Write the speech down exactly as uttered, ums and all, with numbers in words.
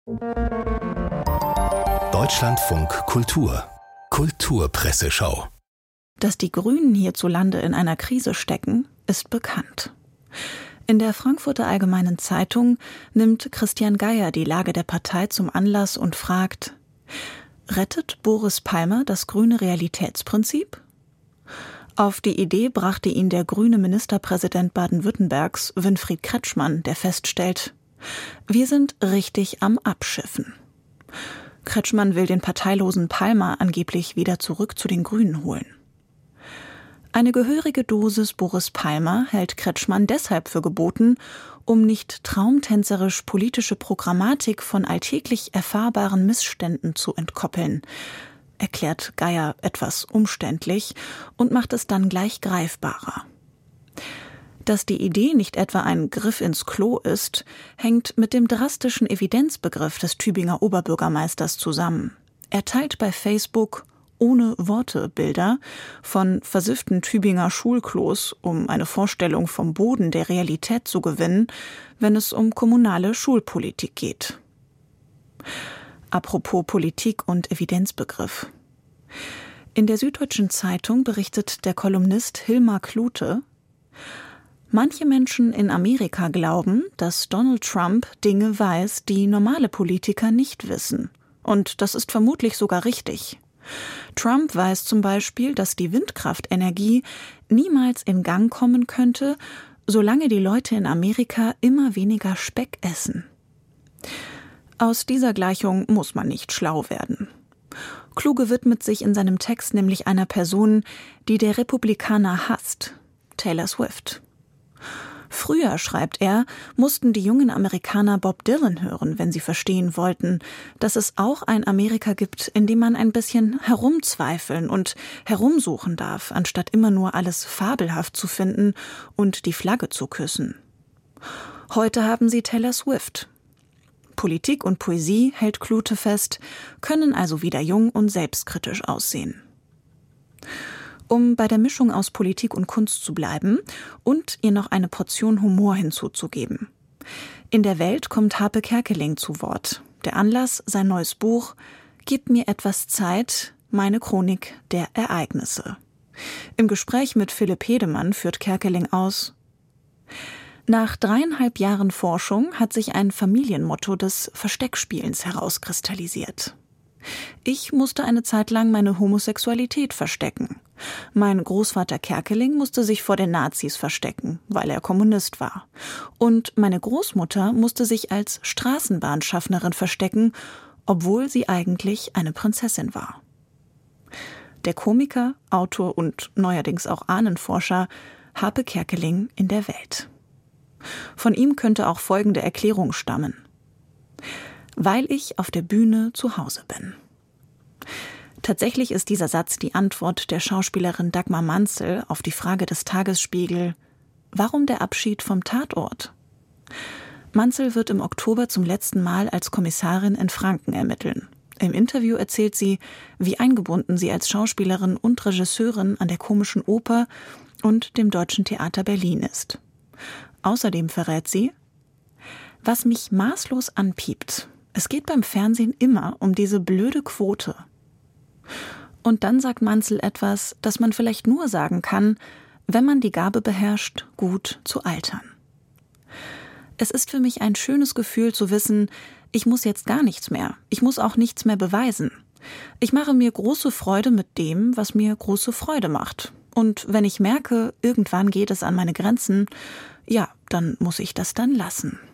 Deutschlandfunk Kultur Kulturpresseschau. Dass die Grünen hierzulande in einer Krise stecken, ist bekannt. In der Frankfurter Allgemeinen Zeitung nimmt Christian Geier die Lage der Partei zum Anlass und fragt: Rettet Boris Palmer das grüne Realitätsprinzip? Auf die Idee brachte ihn der grüne Ministerpräsident Baden-Württembergs, Winfried Kretschmann, der feststellt: Wir sind richtig am Abschiffen. Kretschmann will den parteilosen Palmer angeblich wieder zurück zu den Grünen holen. Eine gehörige Dosis Boris Palmer hält Kretschmann deshalb für geboten, um nicht traumtänzerisch politische Programmatik von alltäglich erfahrbaren Missständen zu entkoppeln, erklärt Geier etwas umständlich und macht es dann gleich greifbarer. Dass die Idee nicht etwa ein Griff ins Klo ist, hängt mit dem drastischen Evidenzbegriff des Tübinger Oberbürgermeisters zusammen. Er teilt bei Facebook ohne Worte Bilder von versifften Tübinger Schulklos, um eine Vorstellung vom Boden der Realität zu gewinnen, wenn es um kommunale Schulpolitik geht. Apropos Politik und Evidenzbegriff. In der Süddeutschen Zeitung berichtet der Kolumnist Hilmar Klute: Manche Menschen in Amerika glauben, dass Donald Trump Dinge weiß, die normale Politiker nicht wissen. Und das ist vermutlich sogar richtig. Trump weiß zum Beispiel, dass die Windkraftenergie niemals in Gang kommen könnte, solange die Leute in Amerika immer weniger Speck essen. Aus dieser Gleichung muss man nicht schlau werden. Kluge widmet sich in seinem Text nämlich einer Person, die der Republikaner hasst: Taylor Swift. Früher, schreibt er, mussten die jungen Amerikaner Bob Dylan hören, wenn sie verstehen wollten, dass es auch ein Amerika gibt, in dem man ein bisschen herumzweifeln und herumsuchen darf, anstatt immer nur alles fabelhaft zu finden und die Flagge zu küssen. Heute haben sie Taylor Swift. Politik und Poesie, hält Klute fest, können also wieder jung und selbstkritisch aussehen. Um bei der Mischung aus Politik und Kunst zu bleiben und ihr noch eine Portion Humor hinzuzugeben. In der Welt kommt Harpe Kerkeling zu Wort. Der Anlass: sein neues Buch »Gib mir etwas Zeit, meine Chronik der Ereignisse«. Im Gespräch mit Philipp Hedemann führt Kerkeling aus: Nach dreieinhalb Jahren Forschung hat sich ein Familienmotto des Versteckspielens herauskristallisiert. Ich musste eine Zeit lang meine Homosexualität verstecken. Mein Großvater Kerkeling musste sich vor den Nazis verstecken, weil er Kommunist war. Und meine Großmutter musste sich als Straßenbahnschaffnerin verstecken, obwohl sie eigentlich eine Prinzessin war. Der Komiker, Autor und neuerdings auch Ahnenforscher Harpe Kerkeling in der Welt. Von ihm könnte auch folgende Erklärung stammen: Weil ich auf der Bühne zu Hause bin. Tatsächlich ist dieser Satz die Antwort der Schauspielerin Dagmar Manzel auf die Frage des Tagesspiegel: Warum der Abschied vom Tatort? Manzel wird im Oktober zum letzten Mal als Kommissarin in Franken ermitteln. Im Interview erzählt sie, wie eingebunden sie als Schauspielerin und Regisseurin an der Komischen Oper und dem Deutschen Theater Berlin ist. Außerdem verrät sie: Was mich maßlos anpiept, es geht beim Fernsehen immer um diese blöde Quote. Und dann sagt Manzel etwas, das man vielleicht nur sagen kann, wenn man die Gabe beherrscht, gut zu altern. Es ist für mich ein schönes Gefühl zu wissen, ich muss jetzt gar nichts mehr, ich muss auch nichts mehr beweisen. Ich mache mir große Freude mit dem, was mir große Freude macht. Und wenn ich merke, irgendwann geht es an meine Grenzen, ja, dann muss ich das dann lassen.